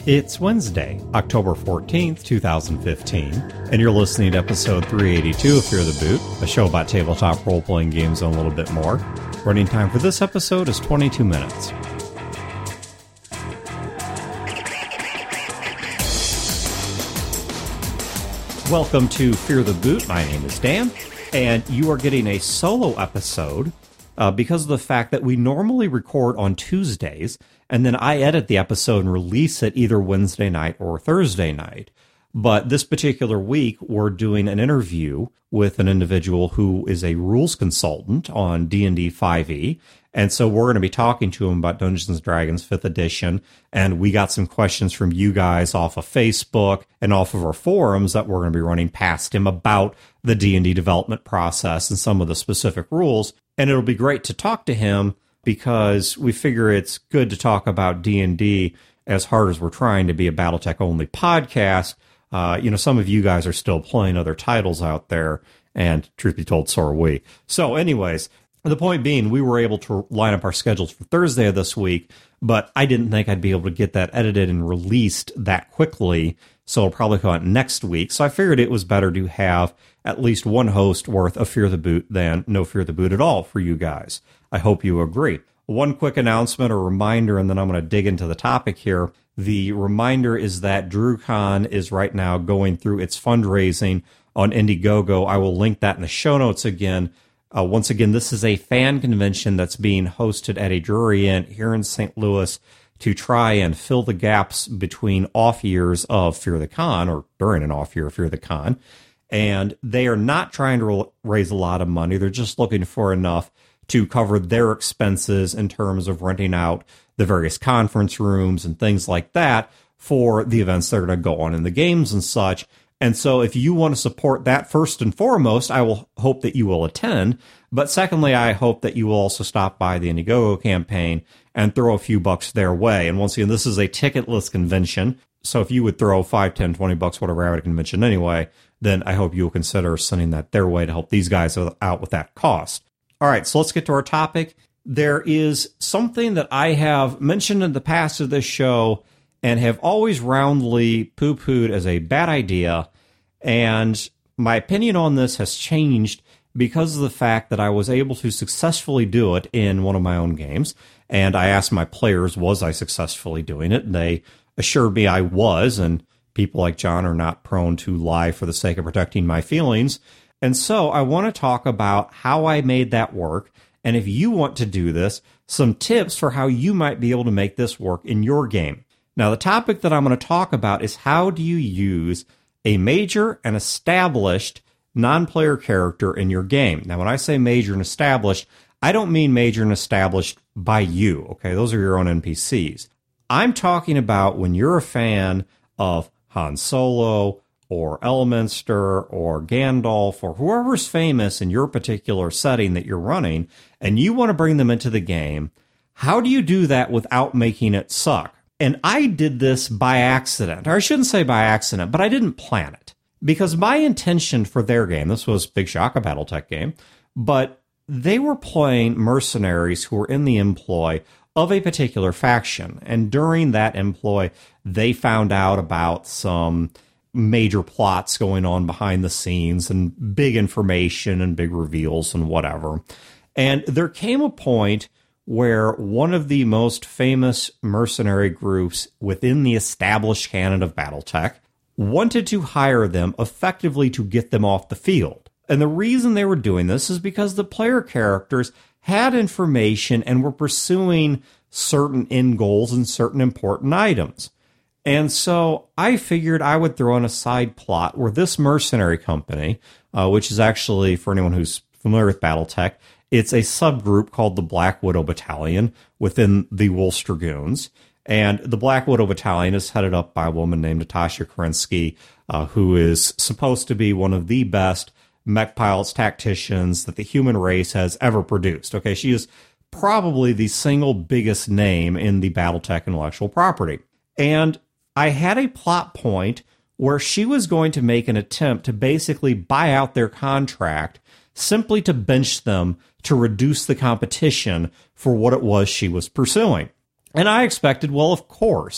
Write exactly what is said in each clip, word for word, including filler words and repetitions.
It's Wednesday, October fourteenth, twenty fifteen, and you're listening to episode three eighty-two of Fear the Boot, a show about tabletop role-playing games and a little bit more. Running time for this episode is twenty-two minutes. Welcome to Fear the Boot. My name is Dan, and you are getting a solo episode uh, because of the fact that we normally record on Tuesdays, and then I edit the episode and release it either Wednesday night or Thursday night. But this particular week, we're doing an interview with an individual who is a rules consultant on D and D five E. And so we're going to be talking to him about Dungeons and Dragons fifth edition. And we got some questions from you guys off of Facebook and off of our forums that we're going to be running past him about the D and D development process and some of the specific rules. And it'll be great to talk to him because we figure it's good to talk about D and D as hard as we're trying to be a Battletech-only podcast. Uh, you know, some of you guys are still playing other titles out there, and truth be told, so are we. So anyways, the point being, we were able to line up our schedules for Thursday of this week, but I didn't think I'd be able to get that edited and released that quickly, so it'll probably come out next week. So I figured it was better to have at least one host worth of Fear the Boot than no Fear the Boot at all for you guys. I hope you agree. One quick announcement or reminder, and then I'm going to dig into the topic here. The reminder is that DrewCon is right now going through its fundraising on Indiegogo. I will link that in the show notes again. Uh, once again, this is a fan convention that's being hosted at a Drury Inn here in Saint Louis to try and fill the gaps between off years of Fear the Con, or during an off year of Fear the Con. And they are not trying to raise a lot of money. They're just looking for enough to cover their expenses in terms of renting out the various conference rooms and things like that for the events that are going to go on in the games and such. And so if you want to support that, first and foremost, I will hope that you will attend. But secondly, I hope that you will also stop by the Indiegogo campaign and throw a few bucks their way. And once again, this is a ticketless convention. So if you would throw five, ten, twenty bucks, whatever, at a convention anyway, then I hope you will consider sending that their way to help these guys out with that cost. All right, so let's get to our topic. There is something that I have mentioned in the past of this show and have always roundly poo-pooed as a bad idea, and my opinion on this has changed because of the fact that I was able to successfully do it in one of my own games, and I asked my players, was I successfully doing it, and they assured me I was, and people like John are not prone to lie for the sake of protecting my feelings. And so I want to talk about how I made that work, and if you want to do this, some tips for how you might be able to make this work in your game. Now, the topic that I'm going to talk about is how do you use a major and established non-player character in your game. Now, when I say major and established, I don't mean major and established by you, okay? Those are your own N P Cs. I'm talking about when you're a fan of Han Solo, or Elminster, or Gandalf, or whoever's famous in your particular setting that you're running, and you want to bring them into the game, how do you do that without making it suck? And I did this by accident. Or I shouldn't say by accident, but I didn't plan it. Because my intention for their game, this was Big Shock, a Battletech game, but they were playing mercenaries who were in the employ of a particular faction. And during that employ, they found out about some major plots going on behind the scenes and big information and big reveals and whatever. And there came a point where one of the most famous mercenary groups within the established canon of Battletech wanted to hire them effectively to get them off the field. And the reason they were doing this is because the player characters had information and were pursuing certain end goals and certain important items. And so I figured I would throw in a side plot where this mercenary company, uh, which is actually, for anyone who's familiar with Battletech, it's a subgroup called the Black Widow Battalion within the Wolves Dragoons. And the Black Widow Battalion is headed up by a woman named Natasha Kerensky, uh, who is supposed to be one of the best mech pilots, tacticians that the human race has ever produced. Okay, she is probably the single biggest name in the Battletech intellectual property. And I had a plot point where she was going to make an attempt to basically buy out their contract simply to bench them to reduce the competition for what it was she was pursuing. And I expected, well, of course,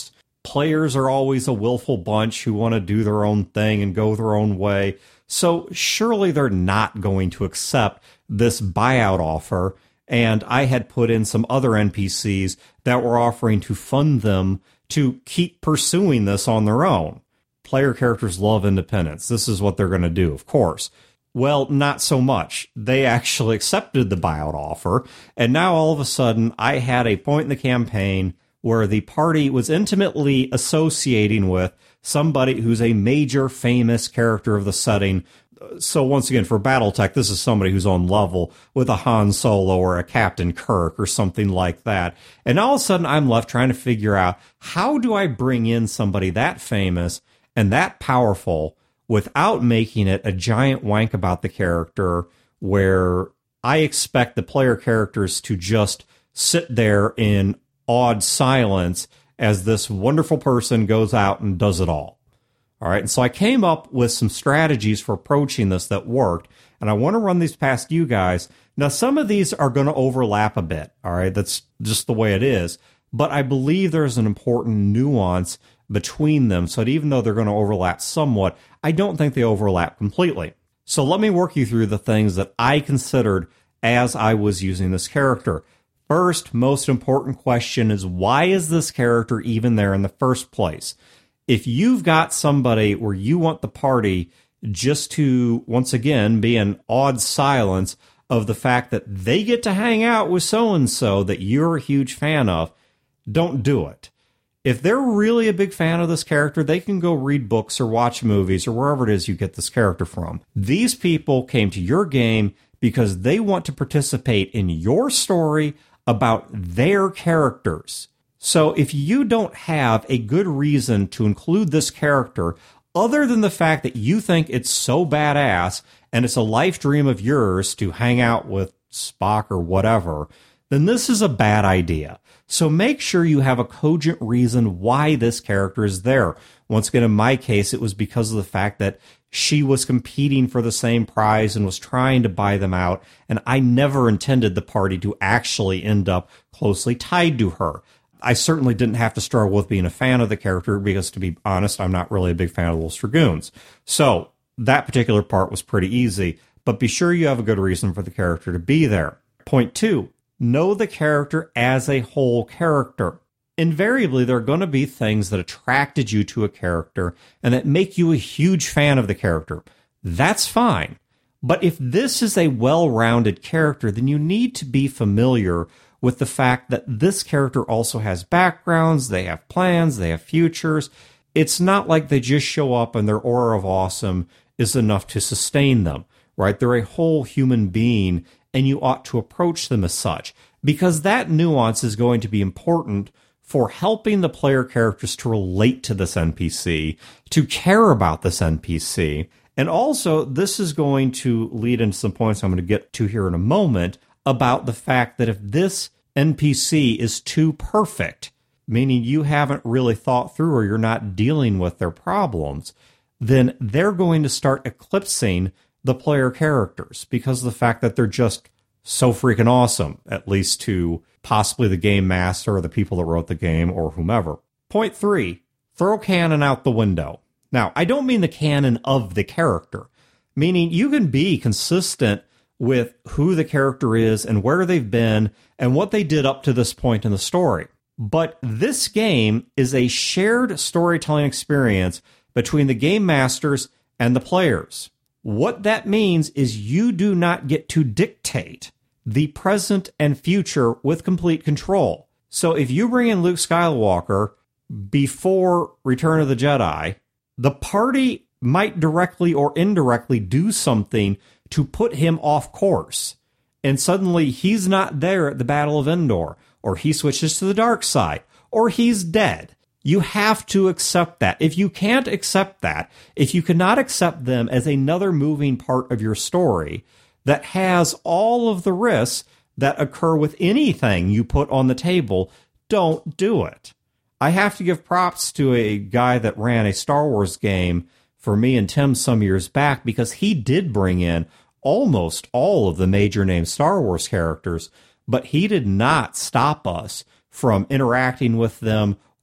Players are always a willful bunch who want to do their own thing and go their own way. So surely they're not going to accept this buyout offer. And I had put in some other N P Cs that were offering to fund them to keep pursuing this on their own. Player characters love independence. This is what they're going to do, of course. Well, not so much. They actually accepted the buyout offer. And now all of a sudden, I had a point in the campaign where the party was intimately associating with somebody who's a major famous character of the setting. So once again, for Battletech, this is somebody who's on level with a Han Solo or a Captain Kirk or something like that. And all of a sudden, I'm left trying to figure out, how do I bring in somebody that famous and that powerful without making it a giant wank about the character where I expect the player characters to just sit there in awed silence as this wonderful person goes out and does it all. All right, and so I came up with some strategies for approaching this that worked, and I want to run these past you guys. Now, some of these are going to overlap a bit, all right? That's just the way it is. But I believe there's an important nuance between them, so that even though they're going to overlap somewhat, I don't think they overlap completely. So let me work you through the things that I considered as I was using this character. First, most important question is, why is this character even there in the first place? If you've got somebody where you want the party just to, once again, be an awed silence of the fact that they get to hang out with so-and-so that you're a huge fan of, don't do it. If they're really a big fan of this character, they can go read books or watch movies or wherever it is you get this character from. These people came to your game because they want to participate in your story about their characters. So if you don't have a good reason to include this character, other than the fact that you think it's so badass and it's a life dream of yours to hang out with Spock or whatever, then this is a bad idea. So make sure you have a cogent reason why this character is there. Once again, in my case, it was because of the fact that she was competing for the same prize and was trying to buy them out, and I never intended the party to actually end up closely tied to her. I certainly didn't have to struggle with being a fan of the character because, to be honest, I'm not really a big fan of Little Dragoons. So that particular part was pretty easy, but be sure you have a good reason for the character to be there. Point two, know the character as a whole character. Invariably, there are going to be things that attracted you to a character and that make you a huge fan of the character. That's fine. But if this is a well-rounded character, then you need to be familiar with the fact that this character also has backgrounds, they have plans, they have futures. It's not like they just show up and their aura of awesome is enough to sustain them, right? They're a whole human being, and you ought to approach them as such, because that nuance is going to be important for helping the player characters to relate to this N P C, to care about this N P C. And also, this is going to lead into some points I'm going to get to here in a moment about the fact that if this N P C is too perfect, meaning you haven't really thought through or you're not dealing with their problems, then they're going to start eclipsing the player characters because of the fact that they're just so freaking awesome, at least to possibly the game master or the people that wrote the game or whomever. Point three, throw canon out the window. Now, I don't mean the canon of the character, meaning you can be consistent with who the character is and where they've been and what they did up to this point in the story. But this game is a shared storytelling experience between the game masters and the players. What that means is you do not get to dictate the present and future with complete control. So if you bring in Luke Skywalker before Return of the Jedi, the party might directly or indirectly do something to put him off course. And suddenly he's not there at the Battle of Endor, or he switches to the dark side, or he's dead. You have to accept that. If you can't accept that, if you cannot accept them as another moving part of your story that has all of the risks that occur with anything you put on the table, don't do it. I have to give props to a guy that ran a Star Wars game for me and Tim some years back, because he did bring in almost all of the major name Star Wars characters, but he did not stop us from interacting with them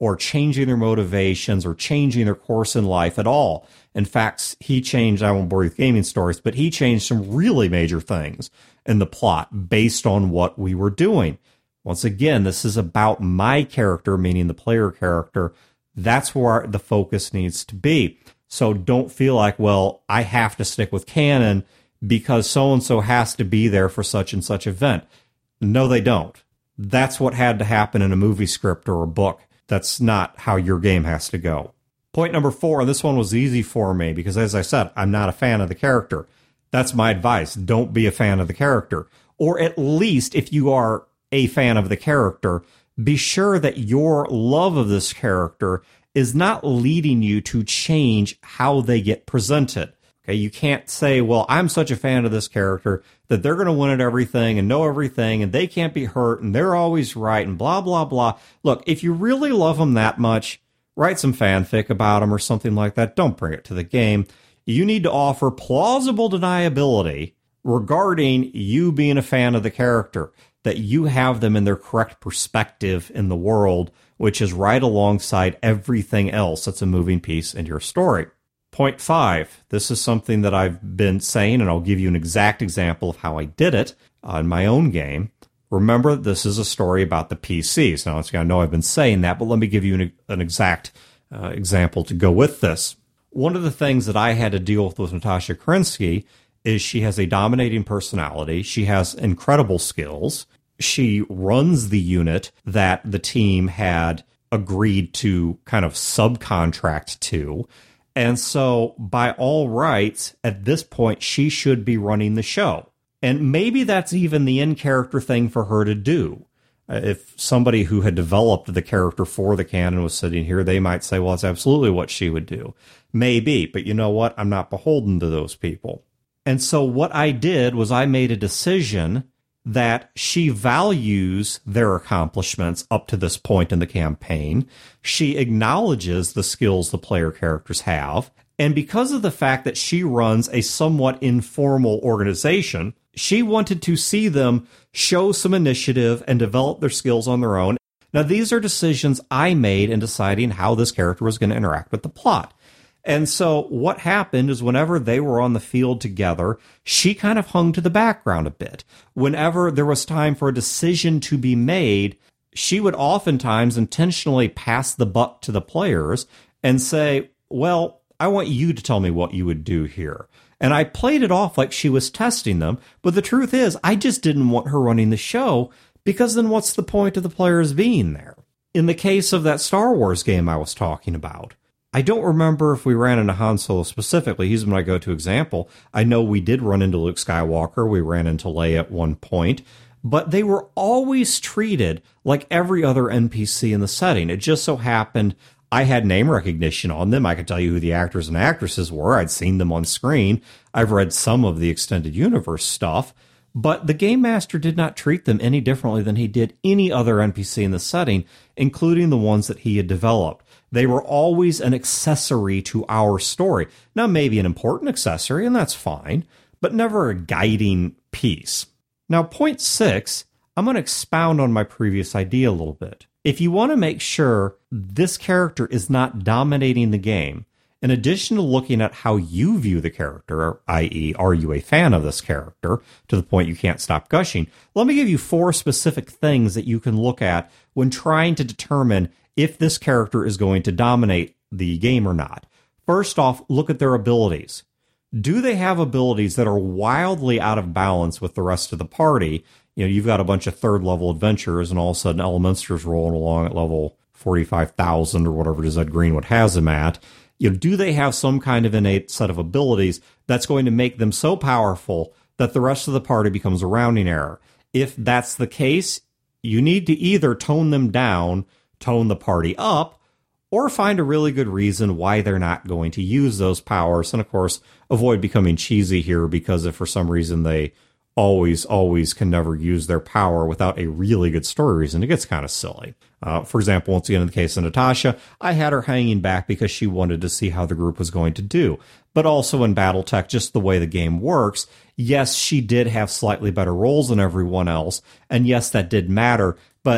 or changing their motivations or changing their course in life at all. In fact, he changed, I won't bore you with gaming stories, but he changed some really major things in the plot based on what we were doing. Once again, this is about my character, meaning the player character. That's where the focus needs to be. So don't feel like, well, I have to stick with canon because so-and-so has to be there for such and such event. No, they don't. That's what had to happen in a movie script or a book. That's not how your game has to go. Point number four, and this one was easy for me because, as I said, I'm not a fan of the character. That's my advice. Don't be a fan of the character. Or at least, if you are a fan of the character, be sure that your love of this character is not leading you to change how they get presented. Okay, you can't say, well, I'm such a fan of this character that they're going to win at everything and know everything and they can't be hurt and they're always right and blah, blah, blah. Look, if you really love them that much, write some fanfic about them or something like that. Don't bring it to the game. You need to offer plausible deniability regarding you being a fan of the character, that you have them in their correct perspective in the world, which is right alongside everything else that's a moving piece in your story. Point five, this is something that I've been saying, and I'll give you an exact example of how I did it uh, in my own game. Remember, this is a story about the P Cs. Now, I know I've been saying that, but let me give you an, an exact uh, example to go with this. One of the things that I had to deal with with Natasha Kerensky is she has a dominating personality. She has incredible skills. She runs the unit that the team had agreed to kind of subcontract to. And so, by all rights, at this point, she should be running the show. And maybe that's even the in-character thing for her to do. If somebody who had developed the character for the canon was sitting here, they might say, well, it's absolutely what she would do. Maybe, but you know what? I'm not beholden to those people. And so what I did was I made a decision that she values their accomplishments up to this point in the campaign. She acknowledges the skills the player characters have. And because of the fact that she runs a somewhat informal organization, she wanted to see them show some initiative and develop their skills on their own. Now, these are decisions I made in deciding how this character was going to interact with the plot. And so what happened is whenever they were on the field together, she kind of hung to the background a bit. Whenever there was time for a decision to be made, she would oftentimes intentionally pass the buck to the players and say, well, I want you to tell me what you would do here. And I played it off like she was testing them. But the truth is, I just didn't want her running the show because then what's the point of the players being there? In the case of that Star Wars game I was talking about, I don't remember if we ran into Han Solo specifically. He's my go-to example. I know we did run into Luke Skywalker. We ran into Leia at one point. But they were always treated like every other N P C in the setting. It just so happened I had name recognition on them. I could tell you who the actors and actresses were. I'd seen them on screen. I've read some of the extended universe stuff. But the Game Master did not treat them any differently than he did any other N P C in the setting, including the ones that he had developed. They were always an accessory to our story. Now, maybe an important accessory, and that's fine, but never a guiding piece. Now, point six, I'm going to expound on my previous idea a little bit. If you want to make sure this character is not dominating the game, in addition to looking at how you view the character, that is, are you a fan of this character, to the point you can't stop gushing, let me give you four specific things that you can look at when trying to determine if this character is going to dominate the game or not. First off, look at their abilities. Do they have abilities that are wildly out of balance with the rest of the party? You know, you've got a bunch of third-level adventurers, and all of a sudden Elemenster's rolling along at level forty-five thousand or whatever it is that Greenwood has him at. You know, do they have some kind of innate set of abilities that's going to make them so powerful that the rest of the party becomes a rounding error? If that's the case, you need to either tone them down, tone the party up, or find a really good reason why they're not going to use those powers. And of course, avoid becoming cheesy here, because if for some reason they always, always can never use their power without a really good story reason, it gets kind of silly. Uh, for example, once again, in the case of Natasha, I had her hanging back because she wanted to see how the group was going to do. But also in Battletech, just the way the game works, yes, she did have slightly better rolls than everyone else, and yes, that did matter, but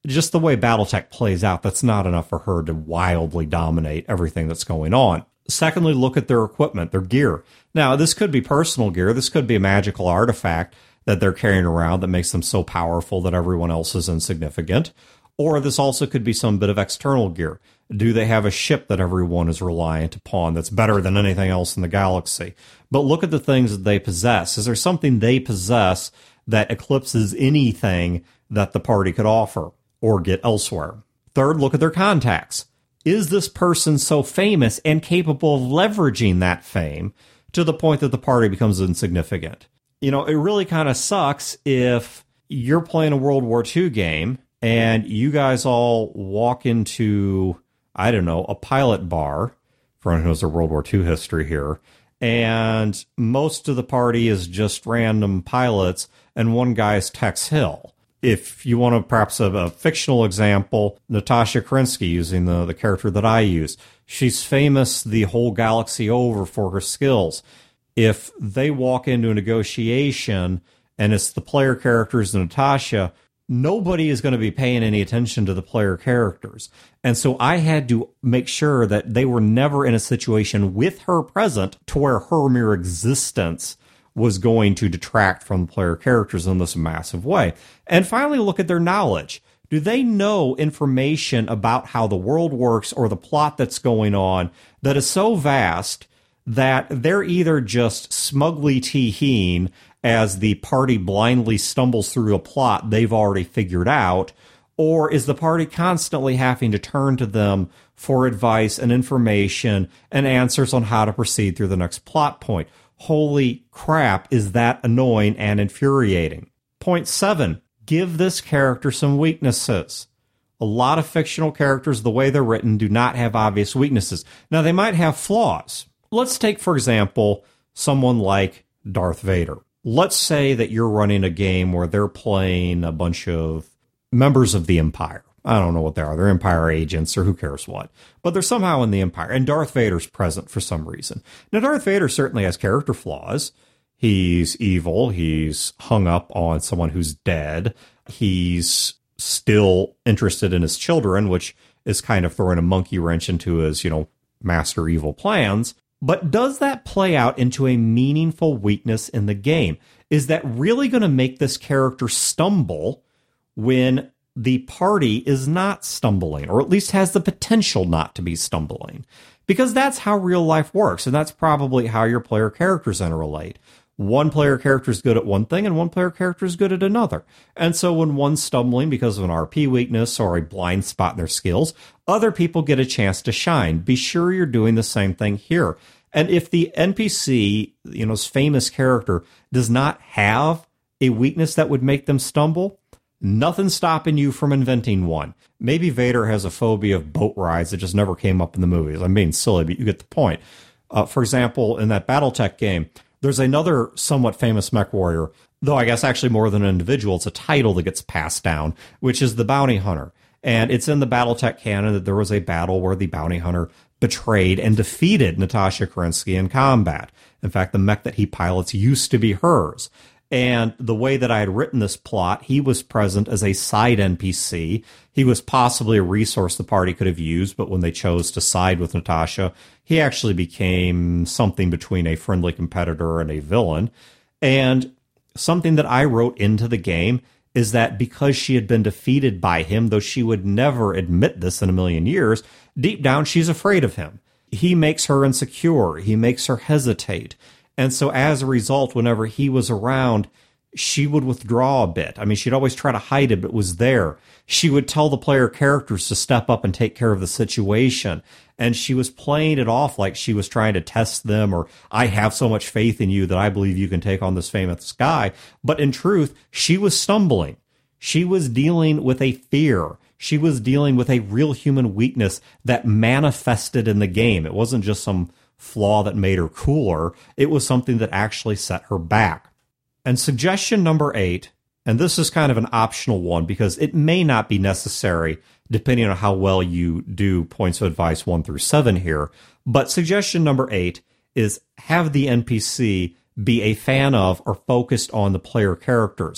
just the way Battletech plays out, that's not enough for her to wildly dominate everything that's going on. Secondly, look at their equipment, their gear. Now, this could be personal gear. This could be a magical artifact that they're carrying around that makes them so powerful that everyone else is insignificant. Or this also could be some bit of external gear. Do they have a ship that everyone is reliant upon that's better than anything else in the galaxy? But look at the things that they possess. Is there something they possess that eclipses anything that the party could offer or get elsewhere? Third, look at their contacts. Is this person so famous and capable of leveraging that fame to the point that the party becomes insignificant? You know, it really kind of sucks if you're playing a World War Two game and you guys all walk into, I don't know, a pilot bar, for anyone who knows their World War Two history here, and most of the party is just random pilots, and one guy is Tex Hill. If you want to perhaps a, a fictional example, Natasha Kerensky, using the, the character that I use, she's famous the whole galaxy over for her skills. If they walk into a negotiation and it's the player characters and Natasha, nobody is going to be paying any attention to the player characters. And so I had to make sure that they were never in a situation with her present to where her mere existence was going to detract from the player characters in this massive way. And finally, look at their knowledge. Do they know information about how the world works or the plot that's going on that is so vast that they're either just smugly tee-heeing as the party blindly stumbles through a plot they've already figured out, or is the party constantly having to turn to them for advice and information and answers on how to proceed through the next plot point? Holy crap, is that annoying and infuriating. Point seven, give this character some weaknesses. A lot of fictional characters, the way they're written, do not have obvious weaknesses. Now, they might have flaws. Let's take, for example, someone like Darth Vader. Let's say that you're running a game where they're playing a bunch of members of the Empire. I don't know what they are. They're Empire agents or who cares what. But they're somehow in the Empire. And Darth Vader's present for some reason. Now, Darth Vader certainly has character flaws. He's evil. He's hung up on someone who's dead. He's still interested in his children, which is kind of throwing a monkey wrench into his, you know, master evil plans. But does that play out into a meaningful weakness in the game? Is that really going to make this character stumble when the party is not stumbling, or at least has the potential not to be stumbling? Because that's how real life works, and that's probably how your player characters interrelate. One player character is good at one thing, and one player character is good at another. And so when one's stumbling because of an R P weakness or a blind spot in their skills, other people get a chance to shine. Be sure you're doing the same thing here. And if the N P C, you know, famous character, does not have a weakness that would make them stumble, nothing's stopping you from inventing one. Maybe Vader has a phobia of boat rides that just never came up in the movies. I'm being silly, but you get the point. Uh, for example, in that Battletech game, there's another somewhat famous mech warrior, though I guess actually more than an individual. It's a title that gets passed down, which is the Bounty Hunter. And it's in the Battletech canon that there was a battle where the Bounty Hunter betrayed and defeated Natasha Kerensky in combat. In fact, the mech that he pilots used to be hers. And the way that I had written this plot, he was present as a side N P C. He was possibly a resource the party could have used, but when they chose to side with Natasha, he actually became something between a friendly competitor and a villain. And something that I wrote into the game is that because she had been defeated by him, though she would never admit this in a million years, deep down she's afraid of him. He makes her insecure. He makes her hesitate. And so as a result, whenever he was around, she would withdraw a bit. I mean, she'd always try to hide it, but it was there. She would tell the player characters to step up and take care of the situation. And she was playing it off like she was trying to test them, or I have so much faith in you that I believe you can take on this famous guy. But in truth, she was stumbling. She was dealing with a fear. She was dealing with a real human weakness that manifested in the game. It wasn't just some flaw that made her cooler. It was something that actually set her back. And suggestion number eight, and this is kind of an optional one because it may not be necessary depending on how well you do points of advice one through seven here, but suggestion number eight is have the N P C be a fan of or focused on the player characters.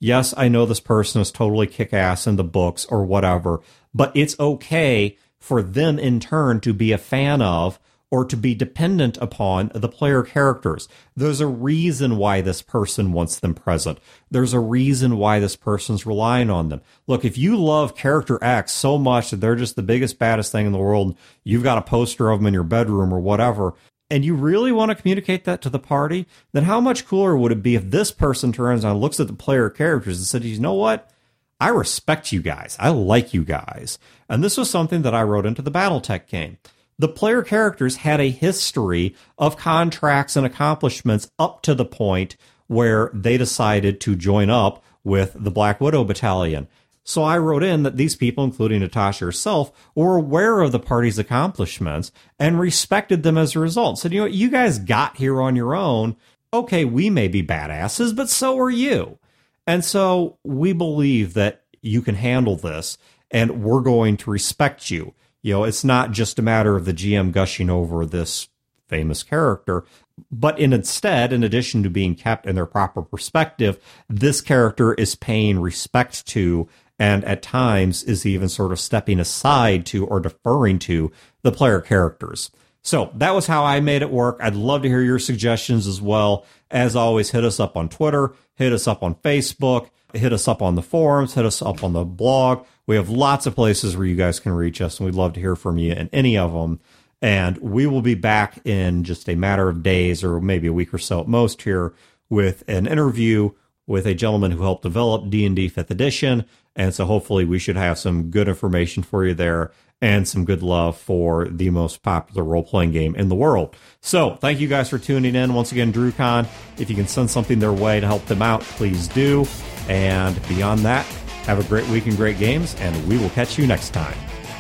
Yes, I know this person is totally kick-ass in the books or whatever, but it's okay for them in turn to be a fan of or to be dependent upon the player characters. There's a reason why this person wants them present. There's a reason why this person's relying on them. Look, if you love character X so much that they're just the biggest, baddest thing in the world, you've got a poster of them in your bedroom or whatever, and you really want to communicate that to the party, then how much cooler would it be if this person turns and looks at the player characters and says, you know what? I respect you guys. I like you guys. And this was something that I wrote into the Battletech game. The player characters had a history of contracts and accomplishments up to the point where they decided to join up with the Black Widow Battalion. So I wrote in that these people, including Natasha herself, were aware of the party's accomplishments and respected them as a result. Said, you know what, you guys got here on your own. Okay, we may be badasses, but so are you. And so we believe that you can handle this, and we're going to respect you. You know, it's not just a matter of the G M gushing over this famous character, but in instead, in addition to being kept in their proper perspective, this character is paying respect to, and at times is even sort of stepping aside to or deferring to the player characters. So that was how I made it work. I'd love to hear your suggestions as well. As always, hit us up on Twitter, hit us up on Facebook, hit us up on the forums, hit us up on the blog. We have lots of places where you guys can reach us, and we'd love to hear from you in any of them. And we will be back in just a matter of days or maybe a week or so at most here with an interview with a gentleman who helped develop D and D fifth edition. And so hopefully we should have some good information for you there and some good love for the most popular role-playing game in the world. So thank you guys for tuning in. Once again, DrewCon, if you can send something their way to help them out, please do. And beyond that, have a great week and great games, and we will catch you next time.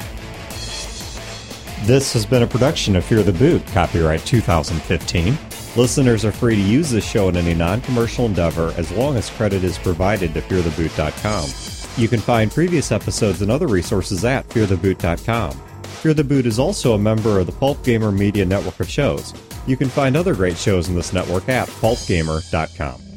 This has been a production of Fear the Boot, copyright two thousand fifteen. Listeners are free to use this show in any non-commercial endeavor as long as credit is provided to fear the boot dot com. You can find previous episodes and other resources at fear the boot dot com. Fear the Boot is also a member of the Pulp Gamer Media network of shows. You can find other great shows in this network at pulp gamer dot com.